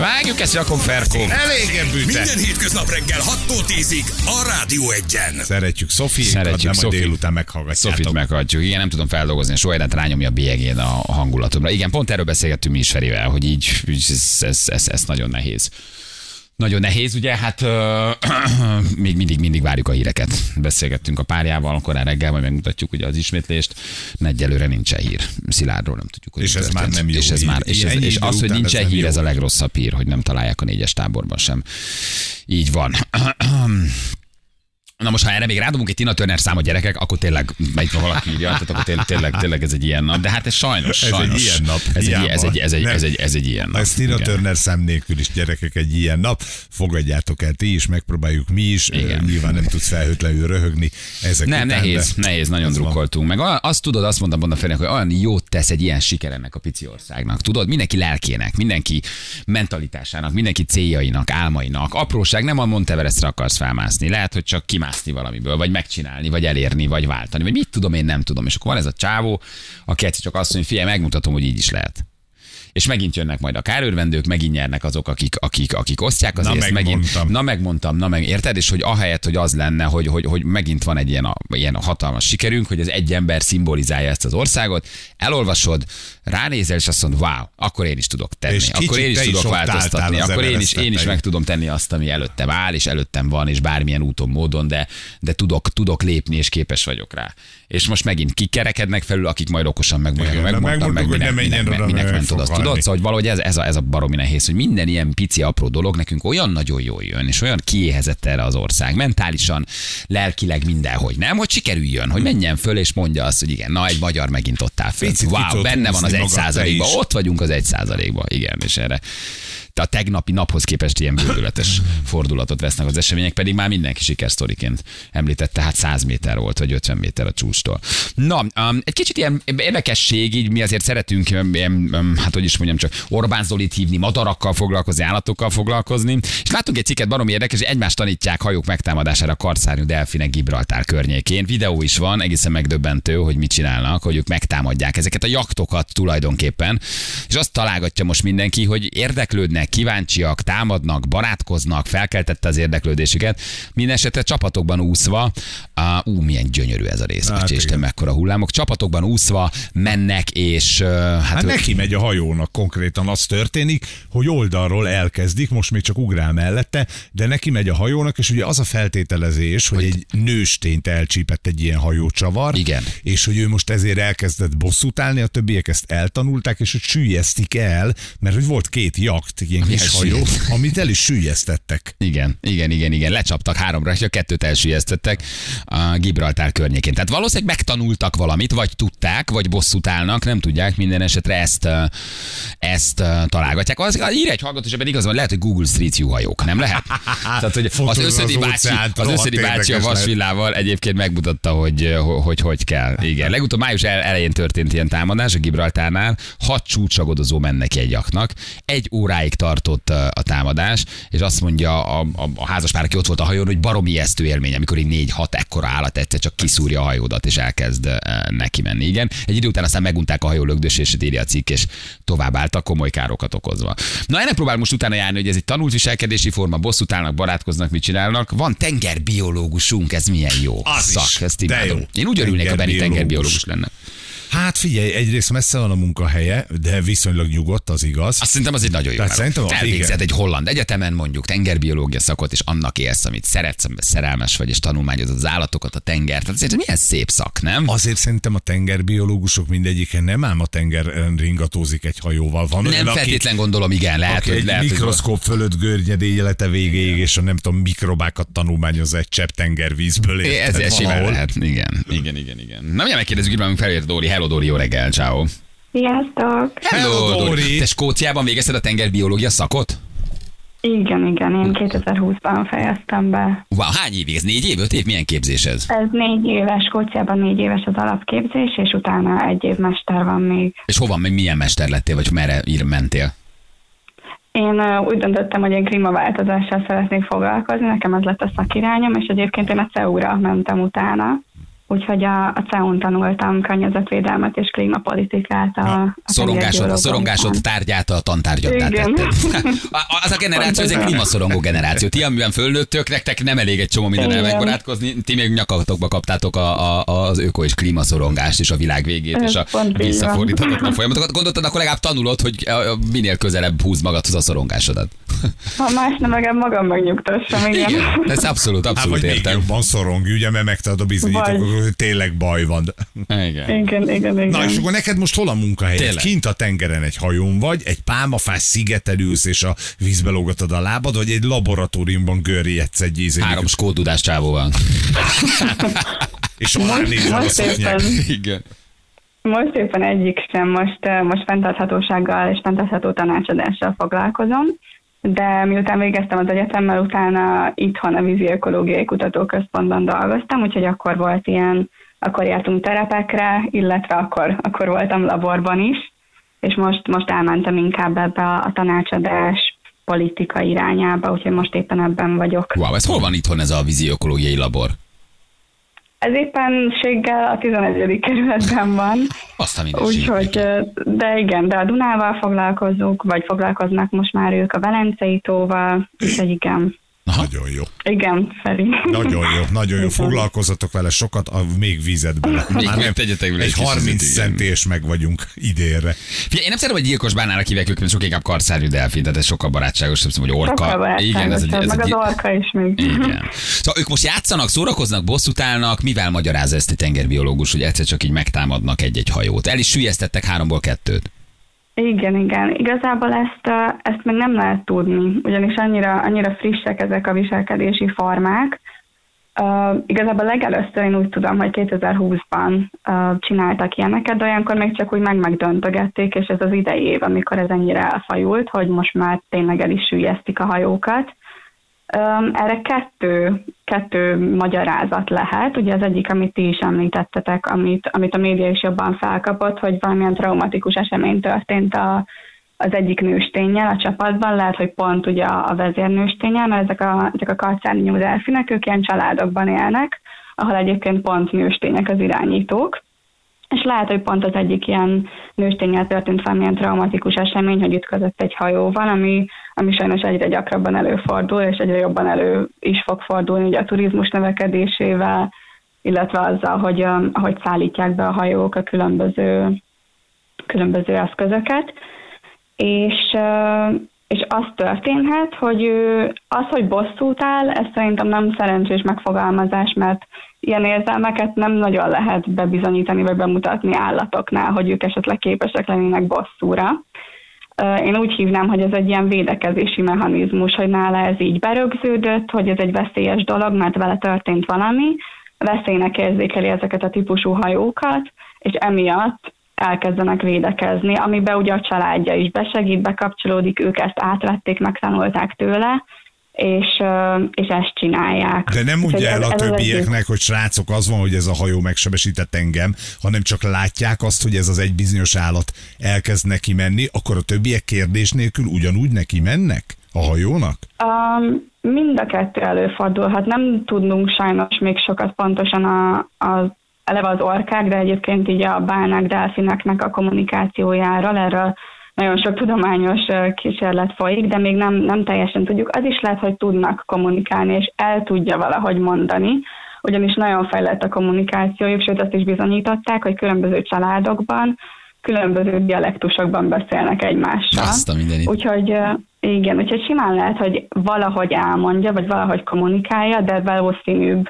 Vágjuk ezt, Jakon Ferkó. Elég büte. Minden hétköznap reggel 6-tól 10-ig a Rádió Egyen. Szeretjük Szofiékat, de majd délután meghallgatjátok. Sofit meghallgatjuk. Igen, nem tudom feldolgozni, soha egyet rányomja a bélyegén a hangulatomra. Igen, pont erről beszélgettünk mi is Ferivel, hogy így ez nagyon nehéz. Nagyon nehéz, ugye, hát még mindig várjuk a híreket. Beszélgettünk a párjával, korán reggel, majd megmutatjuk ugye az ismétlést. Egyelőre nincsen hír. Szilárdról nem tudjuk, hogy és ez már nem jó és ez hír. Már, és az, hogy nincsen hír, ez a legrosszabb hír, hogy nem találják a 4-es táborban sem. Így van. Na most, ha erre még rádobunk egy Tina Turner számot, gyerekek, akkor tényleg megy valaki írja, tehát akkor tényleg ez egy ilyen nap. De hát ez sajnos. Ez egy ilyen nap. Ez egy ilyen nap. Ez Tina Turner szám nélkül is, gyerekek, egy ilyen nap. Fogadjátok el ti is, megpróbáljuk mi is. Igen. Nyilván nem tudsz felhőtlenül röhögni. Ezek nem, után, nehéz, nagyon drukkoltunk. Meg azt tudod, azt mondtam volna Ferinek, hogy olyan jót tesz egy ilyen siker ennek a pici országnak. Tudod, mindenki lelkének, mindenki mentalitásának, mindenki céljainak, álmainak. Apróság, nem a Monteverestre akarsz felmászni. Lehet, hogy csak kimászni valamiből, vagy megcsinálni, vagy elérni, vagy váltani, vagy mit tudom, én nem tudom. És akkor van ez a csávó, aki egyszer csak azt mondja, figyelj, megmutatom, hogy így is lehet. És megint jönnek majd a kárőrvendők, megint nyernek azok, akik osztják az észt. Megmondtam, érted? És hogy ahelyett, hogy az lenne, hogy megint van egy ilyen hatalmas sikerünk, hogy az egy ember szimbolizálja ezt az országot, elolvasod, ránézel, és azt mondod, wow, akkor én is tudok tenni, akkor én is tudok változtatni, akkor én is meg tudom tenni azt, ami előttem áll, és előttem van, és bármilyen úton, módon, de tudok lépni, és képes vagyok rá. És most megint kikerekednek felül, akik majd okosan megmondtam, minek ment oda. Tudod, szóval, hogy valahogy ez a baromi nehéz, hogy minden ilyen pici apró dolog nekünk olyan nagyon jól jön, és olyan kiéhezett erre az ország, mentálisan, lelkileg mindenhogy, nem? Hogy sikerüljön, hogy menjen föl, és mondja azt, hogy igen, na egy magyar megint ott áll föl. Wow, benne van az 1%-ban, ott vagyunk az 1%-ban, igen, és erre. A tegnapi naphoz képest ilyen bődületes fordulatot vesznek az események, pedig már mindenki sikersztoriként említette, hát 100 méter volt, vagy 50 méter a csúcstól. Na, egy kicsit ilyen érdekesség, így mi azért szeretünk, hát hogy is mondjam, csak Orbán Zolit hívni, madarakkal foglalkozni, állatokkal foglalkozni, és látunk egy cikket, baromi érdekes, hogy egymást tanítják hajók megtámadására karszárnyú delfinek Gibraltár környékén. Videó is van, egészen megdöbbentő, hogy mit csinálnak, hogy ők megtámadják ezeket a jachtokat tulajdonképpen, és azt találgatja most mindenki, hogy érdeklődnek, kíváncsiak, támadnak, barátkoznak, felkeltette az érdeklődésüket. Mindenesetre csapatokban úszva, milyen gyönyörű ez a rész, Isten, mekkora hullámok. Csapatokban úszva mennek, és hát neki megy a hajónak, konkrétan az történik, hogy oldalról elkezdik, most még csak ugrál mellette, de neki megy a hajónak, és ugye az a feltételezés, hogy egy nőstényt elcsípett egy ilyen hajócsavar, igen. És hogy ő most ezért elkezdett bosszút állni, a többiek ezt eltanulták, és hogy süllyesztik el, mert hogy volt 2 jakt, ilyen kis hajó, amit el is süllyesztettek. Igen. Lecsaptak 3-ra, és a 2-t elsüllyesztettek a Gibraltár környékén. Tehát valószínűleg megtanultak valamit, vagy tudták, vagy bosszút állnak, nem tudják, minden esetre ezt találgatják. Ír egy hallgató, és ebben igaz van, lehet, hogy Google Street View hajók, nem lehet? Tehát, hogy az összödi bácsi a vasvillával egyébként megmutatta, hogy kell. Igen. Legutóbb május elején történt ilyen támadás a Gibraltárnál, 6 csúcsagodozó mennek egy jaknak, 1 óráig tartott a támadás, és azt mondja a házaspár, aki ott volt a hajón, hogy baromi ijesztő élmény, amikor egy 4-6 ekkora állat egyszer csak kiszúrja a hajódat, és elkezd neki menni. Igen. Egy idő után aztán megunták a hajó lögdösését, írja a cikk, és tovább álltak, komoly károkat okozva. Na, ennek próbál most utána járni, hogy ez egy tanult viselkedési forma, bosszút állnak, barátkoznak, mit csinálnak. Van tengerbiológusunk, ez milyen jó szak, ezt imádom. Én úgy örülnék, ha Benni tengerbiológus lenne. Hát figyelj, egyrészt messze van a munkahelye, de viszonylag nyugodt, az igaz. Azt szerintem az egy nagyon jó. Elvégzed egy holland egyetemen, mondjuk tengerbiológia szakot, és annak élsz, amit szeretsz, amiben szerelmes vagy, és tanulmányozod az állatokat, a tengert. Tehát szerintem milyen szép szak, nem? Azért szerintem a tengerbiológusok mindegyike nem ám a tengeren ringatózik egy hajóval. Van nem feltétlen gondolom, igen, lehet, hogy egy mikroszkóp fölött görnyed élete végéig, és a nem tudom, mikrobákat tanulmányozza egy csepp tengervízből. Ez simán lehet. Igen. Na, mindjárt megkérdezzük, hogy felért Dóri. Hello, Dóri, jó reggel, ciao. Sziasztok! Hello, Dóri! Te Skóciában végezted a tengerbiológia szakot? Igen, én 2020-ban fejeztem be. Wow, hány évig? Ez 4 év, 5 év? Milyen képzés ez? Ez 4 éves, Skóciában 4 éves az alapképzés, és utána 1 év mester van még. És hova, meg milyen mester lettél, vagy merre mentél? Én úgy döntöttem, hogy én klímaváltozással szeretnék foglalkozni, nekem ez lett a szakirányom, és egyébként én a CEU-ra mentem utána. Úgyhogy a CEU-n tanultam környezetvédelmet és klímapolitikát. A szorongásod tárgyát a tantárgyaddá tetted. Az a generáció, ez egy klímaszorongó generáció. Ti, amiben fölnőttök, nektek nem elég egy csomó minden megbarátkozni, ti még nyakatokba kaptátok az öko és klímaszorongást és a világ végét és a visszafordíthatatlan folyamatokat. Gondoltad, akkor legalább tanulod, hogy minél közelebb húz magadhoz a szorongásodat. Ha más nem, legalább magam megnyugtassam, igen. Ez abszolút értem. Vagy még jobban szorong, ugye, mert megtad a bizonyítékot, hogy tényleg baj van. Igen. Na és akkor neked most hol a munkahelyed? Kint a tengeren egy hajón vagy, egy pálmafás szigeten ülsz és a vízbe lógatod a lábad, vagy egy laboratóriumban görjedsz egy ízének? 3 skóddudás csávóval. És alá nézel a szoknyák. Igen. Most éppen egyik sem, most fenntarthatósággal és fenntartható tanácsadással foglalkozom, de miután végeztem az egyetemmel, utána itthon a Vízi Ökológiai Kutatóközpontban dolgoztam, úgyhogy akkor jártunk terepekre, illetve akkor voltam laborban is, és most elmentem inkább ebbe a tanácsadás politika irányába, úgyhogy most éppen ebben vagyok. Wow, ez hol van itthon ez a Vízi Ökológiai Labor? Ez éppenséggel a 11. kerületben van. Azt a úgyhogy, de a Dunával foglalkozunk, vagy foglalkoznak most már ők a Velencei tóval, úgyhogy igen. Aha. Nagyon jó. Igen, Feri. Nagyon jó. Foglalkozzatok vele sokat, még vízet bele. Egy 30 centés meg vagyunk idénre. Figyelj, én nem szeretem, hogy gyilkos bálnának hívják őket, mert sok inkább karszárnyú delfin, tehát ez sokkal barátságos, nem hogy orka. Igen, ez az orka is még. Igen. Szóval ők most játszanak, szórakoznak, bosszút állnak, mivel magyarázza ezt egy tengerbiológus, hogy egyszer csak így megtámadnak egy hajót. El is süllyesztettek 3-ból 2-t. Igen. Igazából ezt még nem lehet tudni, ugyanis annyira frissek ezek a viselkedési formák. Igazából legelőször én úgy tudom, hogy 2020-ban csináltak ilyeneket, de olyankor még csak úgy megdöntögették, és ez az idei év, amikor ez ennyire elfajult, hogy most már tényleg el is süllyesztik a hajókat. Erre kettő magyarázat lehet. Ugye az egyik, amit ti is említettetek, amit a média is jobban felkapott, hogy valamilyen traumatikus esemény történt az egyik nősténnyel a csapatban, lehet, hogy pont ugye a vezérnősténnyel, mert ezek a karszárnyú delfinek, ők ilyen családokban élnek, ahol egyébként pont nőstények az irányítók. És lehet, hogy pont az egyik ilyen nősténnyel történt valamilyen traumatikus esemény, hogy ütközött egy hajóval, ami sajnos egyre gyakrabban előfordul, és egyre jobban elő is fog fordulni ugye a turizmus növekedésével, illetve azzal, hogy szállítják be a hajók a különböző eszközöket. És az történhet, hogy hogy bosszút áll, ez szerintem nem szerencsés megfogalmazás, mert ilyen érzelmeket nem nagyon lehet bebizonyítani vagy bemutatni állatoknál, hogy ők esetleg képesek lennének bosszúra. Én úgy hívnám, hogy ez egy ilyen védekezési mechanizmus, hogy nála ez így berögződött, hogy ez egy veszélyes dolog, mert vele történt valami, veszélynek érzékeli ezeket a típusú hajókat, és emiatt elkezdenek védekezni, amiben ugye a családja is besegít, bekapcsolódik, ők ezt átvették, megtanulták tőle, és ezt csinálják. De nem mondja el a többieknek, hogy srácok, az van, hogy ez a hajó megsebesített engem, hanem csak látják azt, hogy ez az egy bizonyos állat elkezd neki menni, akkor a többiek kérdés nélkül ugyanúgy neki mennek a hajónak? Mind a kettő előfordulhat. Nem tudnunk sajnos még sokat pontosan eleve az orkák, de egyébként így a bálnák, delfineknek a kommunikációjáról, erről nagyon sok tudományos kísérlet folyik, de még nem teljesen tudjuk. Az is lehet, hogy tudnak kommunikálni, és el tudja valahogy mondani, ugyanis nagyon fejlett a kommunikációjuk, sőt azt is bizonyították, hogy különböző családokban, különböző dialektusokban beszélnek egymással. Úgyhogy simán lehet, hogy valahogy elmondja, vagy valahogy kommunikálja, de valószínűbb,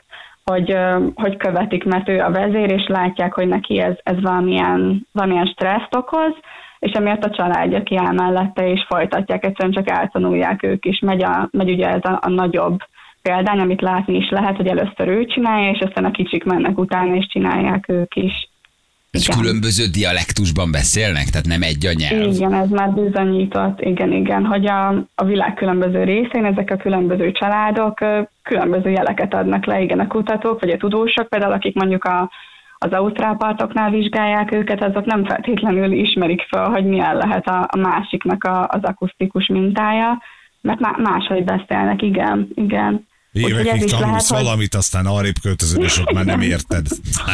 hogy követik, mert ő a vezér, és látják, hogy neki ez valamilyen stresszt okoz, és emiatt a családja kiáll mellette, és folytatják, egyszerűen csak eltanulják ők is. Megy ugye ez a nagyobb példány, amit látni is lehet, hogy először ő csinálja, és aztán a kicsik mennek utána, és csinálják ők is. És különböző dialektusban beszélnek? Tehát nem egy a nyelv? Igen, ez már bizonyított, igen, hogy a világ különböző részén ezek a különböző családok különböző jeleket adnak le, igen, a kutatók, vagy a tudósok, például akik mondjuk az ausztrál partoknál vizsgálják őket, azok nem feltétlenül ismerik fel, hogy milyen lehet a másiknak az akusztikus mintája, mert máshogy beszélnek, igen. Évekig tanulsz valamit, aztán arrébb költözöd, és ott már nem érted.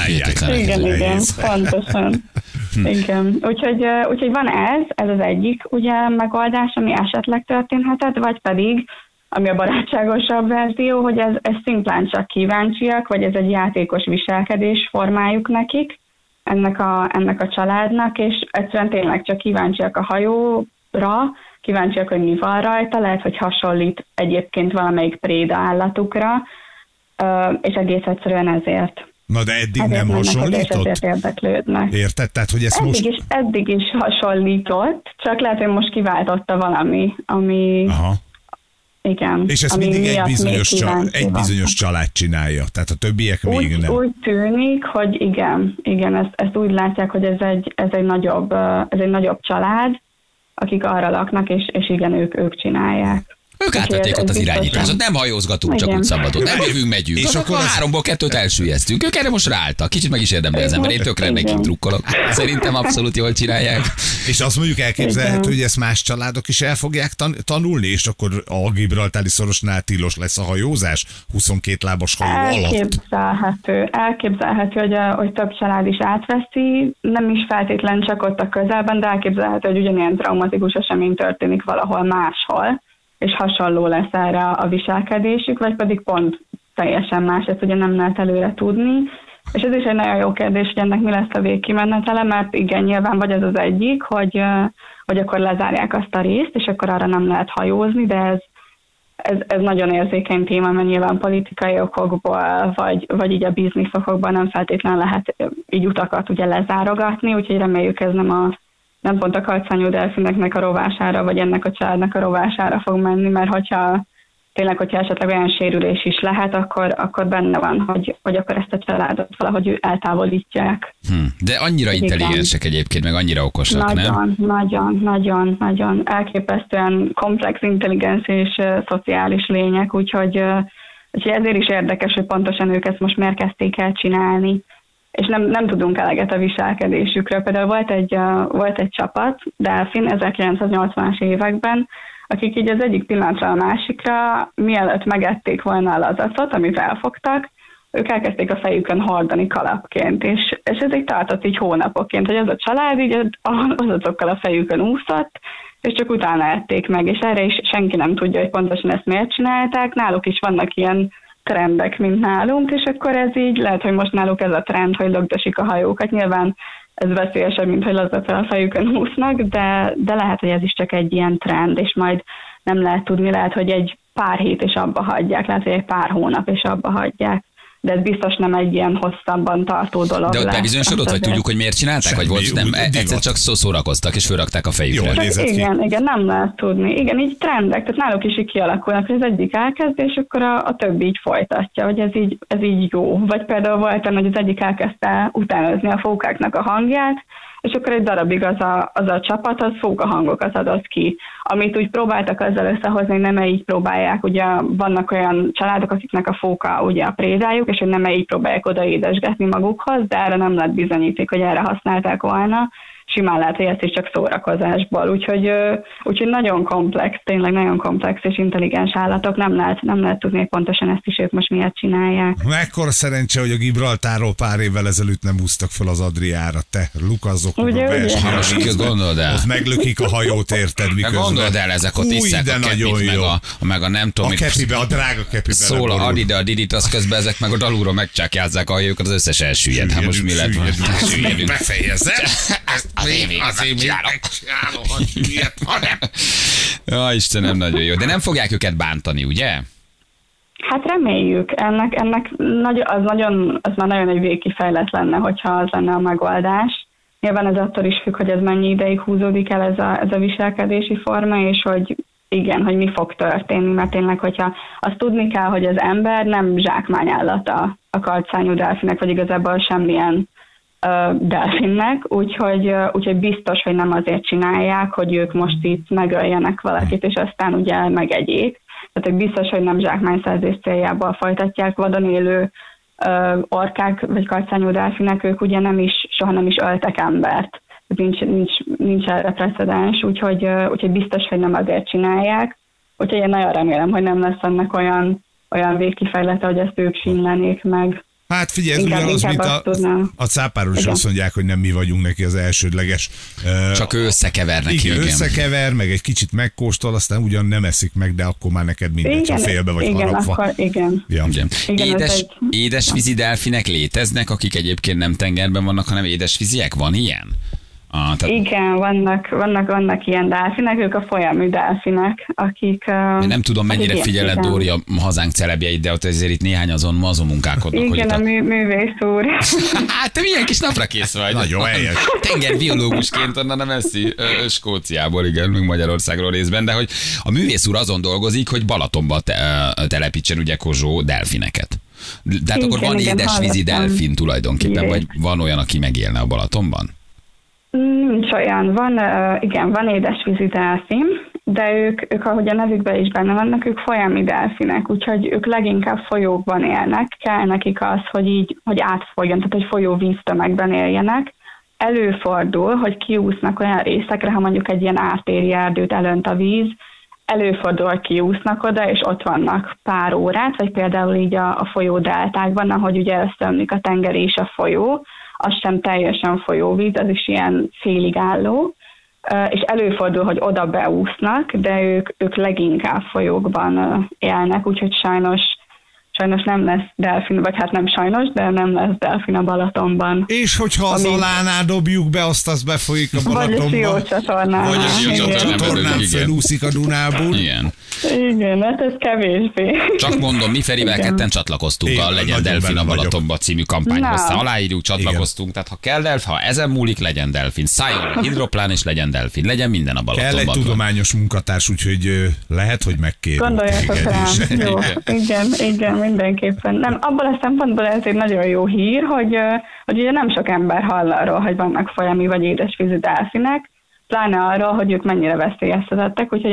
Igen, pontosan. Igen. Úgyhogy van ez az egyik ugye megoldás, ami esetleg történhetett, vagy pedig, ami a barátságosabb verzió, hogy ez szimplán csak kíváncsiak, vagy ez egy játékos viselkedés formájuk nekik, ennek a családnak, és egyszerűen tényleg csak kíváncsiak a hajóra, kíváncsiak, hogy mi van rajta, lehet, hogy hasonlít egyébként valamelyik préda állatukra, és egész egyszerűen ezért. Na de eddig nem hasonlított? Érdeklődnek. Érted? Tehát, hogy ezt eddig is hasonlított, csak lehet, hogy most kiváltotta valami, ami... Aha. Igen. És ezt mindig egy bizonyos család csinálja, tehát a többiek még nem. Úgy tűnik, hogy igen, ezt úgy látják, hogy ez egy nagyobb család, akik arra laknak, és igen, ők csinálják. Ők átvették ott az irányításot, nem hajózgatunk, csak úgy szabadon. Nem jövünk, megyünk. És akkor 3-ból 2-t elsüllyesztünk. Ők erre most ráálltak. Kicsit meg is érdemli az ember. Én tökre nekik drukkolok. Szerintem abszolút jól csinálják. És azt mondjuk elképzelhető, hogy ezt más családok is el fogják tanulni, és akkor a Gibraltári szorosnál tilos lesz a hajózás 22 lábas hajó alatt. Elképzelhető, hogy több család is átveszi, nem is feltétlen csak ott a közelben, de elképzelhető, hogy ugyanilyen traumatikus esemény történik valahol máshol, és hasonló lesz erre a viselkedésük, vagy pedig pont teljesen más, ezt ugye nem lehet előre tudni. És ez is egy nagyon jó kérdés, hogy ennek mi lesz a végkimenetele, mert igen, nyilván vagy az egyik, hogy akkor lezárják azt a részt, és akkor arra nem lehet hajózni, de ez nagyon érzékeny téma, mert nyilván politikai okokból, vagy így a bizniszokokban nem feltétlenül lehet így utakat ugye lezárogatni, úgyhogy reméljük ez nem pont a kalcányú delfineknek a rovására, vagy ennek a családnak a rovására fog menni, mert hogyha esetleg olyan sérülés is lehet, akkor benne van, hogy akkor ezt a családot valahogy eltávolítják. De annyira intelligensek egyébként, meg annyira okosak, nem? Nagyon. Elképesztően komplex intelligens és szociális lények, úgyhogy ezért is érdekes, hogy pontosan ők ezt most miért kezdték el csinálni. És nem tudunk eleget a viselkedésükről. Például volt egy csapat, Delfin 1980-as években, akik így az egyik pillanatra a másikra, mielőtt megették volna a lazacot, amit elfogtak, ők elkezdték a fejükön hordani kalapként, és ez így tartott így hónapoként, hogy az a család így lazacokkal a fejükön úszott, és csak utána ették meg, és erre is senki nem tudja, hogy pontosan ezt miért csinálták. Náluk is vannak ilyen trendek, mint nálunk, és akkor ez így lehet, hogy most náluk ez a trend, hogy lögdösik a hajókat. Nyilván ez veszélyesebb, mint hogy lazaccal a fejükön húsznak, de lehet, hogy ez is csak egy ilyen trend, és majd nem lehet tudni, lehet, hogy egy pár hét és abba hagyják, lehet, hogy egy pár hónap és abba hagyják. De ez biztos nem egy ilyen hosszabban tartó dolog. De ott bebizonyosodott, vagy tudjuk, hogy miért csinálták? Vagy volt, nem, egyszer csak szórakoztak, és fölrakták a fejükre. Igen, nem lehet tudni. Igen, így trendek, tehát náluk is így kialakulnak, hogy az egyik elkezd, és akkor a többi így folytatja, hogy ez így jó. Vagy például volt, hogy az egyik elkezdte utánozni a fókáknak a hangját, és akkor egy darabig az a csapat, az fókahangokat adott ki. Amit úgy próbáltak azzal összehozni, hogy nem így próbálják, ugye vannak olyan családok, akiknek a fóka ugye a prédájuk, és hogy nem így próbálják oda édesgetni magukhoz, de erre nem lett bizonyíték, hogy erre használták volna. Simán lehet, hogy ezt is csak szórakozásból. Úgyhogy nagyon komplex, tényleg nagyon komplex és intelligens állatok. Nem lehet tudni, hogy pontosan ezt is ők most miért csinálják. Mekkora szerencse, hogy a Gibraltárról pár évvel ezelőtt nem úsztak fel az Adriára. Te lukazzok a versenyre. Gondold el. Ott meglökik a hajót, érted, miközben. Gondold el, ezek ott iszák a kepit, meg a nem tudom. A kepibe, a drága kepibe. Szól a Didit, az közben ezek meg a dalúról megcsákjázzák a hajókat, az összes elsüllyed. Hát most mi lett? Befejezem. Azért még megcsinálom, hogy ilyet, hanem. Ja, Istenem, nagyon jó. De nem fogják őket bántani, ugye? Hát reméljük. Ennek az már nagyon egy végkifejlet lenne, hogyha az lenne a megoldás. Nyilván ez attól is függ, hogy ez mennyi ideig húzódik el ez a viselkedési forma, és hogy igen, hogy mi fog történni, mert tényleg, hogyha azt tudni kell, hogy az ember nem zsákmányállata a kalcányú delfinek, vagy igazából semmilyen delfinnek, úgyhogy biztos, hogy nem azért csinálják, hogy ők most itt megöljenek valakit, és aztán ugye megegyék. Tehát, hogy biztos, hogy nem zsákmányszerzés céljából folytatják. Vadon élő orkák, vagy kalcányú delfinek, ők ugye soha nem is öltek embert. Nincs erre precedens, úgyhogy biztos, hogy nem azért csinálják. Úgyhogy én nagyon remélem, hogy nem lesz ennek olyan olyan végkifejlete, hogy ezt ők sínlenék meg. Hát figyelj, ez ugyanaz, mint a cápáról is azt mondják, hogy nem mi vagyunk neki az elsődleges. Csak ő összekever neki. Igen, összekever, meg egy kicsit megkóstol, aztán ugyan nem eszik meg, de akkor már neked mindegy, ha félbe vagy harapva. Akkor igen. Ja. Igen, édesvízi delfinek léteznek, akik egyébként nem tengerben vannak, hanem édesvíziek? Van ilyen? Igen, vannak ilyen delfinek, ők a folyamű delfinek, akik... Nem tudom, mennyire figyeled, Dóri, a hazánk celebjeit, de ott ezért itt néhány azon munkálkodnak. Igen, hogy a művész úr. Hát te milyen kis napra kész vagy. Nagyon helyes. Tengerbiológusként onnan a messzi Skóciából, igen, még Magyarországról részben, de hogy a művész úr azon dolgozik, hogy Balatonba telepítsen ugye Kozsó delfineket. Tehát akkor van édesvízi delfin tulajdonképpen, vagy van olyan, aki megélne a Balatonban? Nincs olyan. Van édesvízi delfin, de ők, ahogy a nevükben is benne vannak, ők folyami delfinek, úgyhogy ők leginkább folyókban élnek. Kell nekik az, hogy átfolyjon, tehát hogy folyó víztömegben éljenek. Előfordul, hogy kiúsznak olyan részekre, ha mondjuk egy ilyen ártéri erdőt elönt a víz, előfordul, hogy kiúsznak oda, és ott vannak pár órát, vagy például így a folyó deltákban, ahogy ugye összeömlik a tenger és a folyó, az sem teljesen folyóvíz, az is ilyen félig álló, és előfordul, hogy oda beúsznak, de ők leginkább folyókban élnek, úgyhogy sajnos nem lesz delfin, vagy hát nem sajnos, de nem lesz delfin a Balatonban. És hogyha az alánál dobjuk be, azt befolyik a Balatonba. Vagy a Siócsatornán. Vagy a Siócsatornán felúszik a Dunából. Igen, hát ez kevésbé. Csak mondom, mi Ferivel ketten csatlakoztunk a Legyen Delfin a Balatonba című kampányhoz. Aláírjuk, csatlakoztunk, tehát ha kell delfin, ha ezen múlik, legyen delfin. Szálljon a hidroplán, és legyen delfin. Legyen minden a Balatonban. Kell egy tudományos munkatárs, úgyhogy lehet, hogy megkérjük. Gondoljatok rám. Jó, igen, mindenképpen. Nem, abból a szempontból ez egy nagyon jó hír, hogy ugye nem sok ember hall arról, hogy vannak folyami vagy édesvízi delfinek, pláne arról, hogy ők mennyire veszélyeztetettek, úgyhogy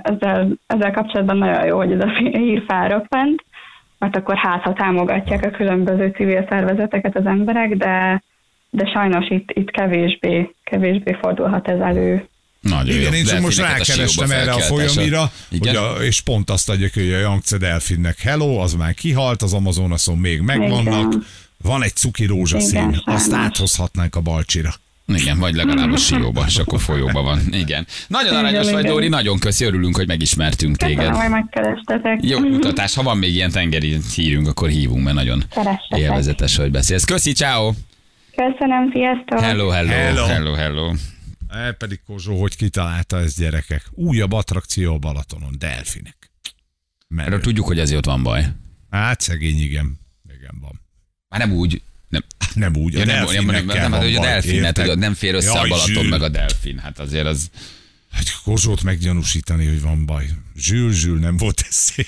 ezzel kapcsolatban nagyon jó, hogy ez a hír felrobbant, mert akkor ha támogatják a különböző civil szervezeteket az emberek, de sajnos itt kevésbé fordulhat ez elő. Nagyon igen, jó. én csak most rákerestem erre a folyamira, és pont azt adja, hogy a Yangtze delfinnek hello, az már kihalt, az Amazonason még megvannak, van egy cuki rózsaszín, azt áthozhatnánk a Balcsira. Igen, vagy legalább a Sióba, és akkor folyóban van. Igen. Nagyon aranyos vagy, Dóri, nagyon köszi, örülünk, hogy megismertünk téged. Köszönöm, hogy megkerestetek. Jó mutatás, ha van még ilyen tengeri hírünk, akkor hívunk, mert nagyon élvezetes, hogy beszélsz. Köszi, ciao. Köszönöm, sziasztok. Hello. Pedig Kozsó, hogy kitalálta ezt, gyerekek. Újabb attrakció a Balatonon, delfinek. Erről tudjuk, hogy ezért ott van baj. Hát szegény, igen van. Már nem úgy. Nem úgy, a delfinekkel van baj. A delfinet, nem fér össze a Balaton meg a delfin. Hát azért az... Hát Kozsót meggyanúsítani, hogy van baj. Zsül, nem volt ez szép.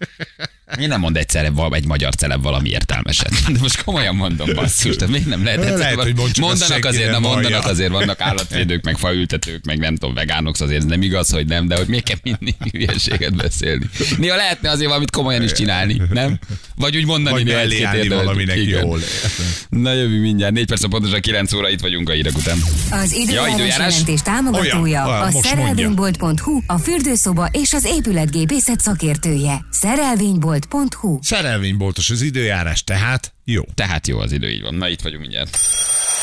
Én nem mond egyszerre egy magyar celeb valami értelmeset. De most komolyan mondom, basszus, de miért nem lehet egyszer? Lehet, hogy mondanak azért, vannak állatvédők, meg faültetők, meg nem tudom, vegánok, azért nem igaz, hogy nem, de hogy miért kell mindig hülyeséget beszélni. Néha lehetne azért valamit komolyan is csinálni, nem? Vagy úgy mondani, hogy mellé valaminek jól. Na jövő mindjárt, 4 perc pontosan 9 óra, itt vagyunk a hírek után. Az időjárás jelentés támogatója a szerelvénybolt.hu, a fürdőszoba és az épületgépészet szakértője. Szerelvénybolt.hu. Szerelvényboltos az időjárás, tehát jó. Tehát jó az idő, így van. Na, itt vagyunk mindjárt.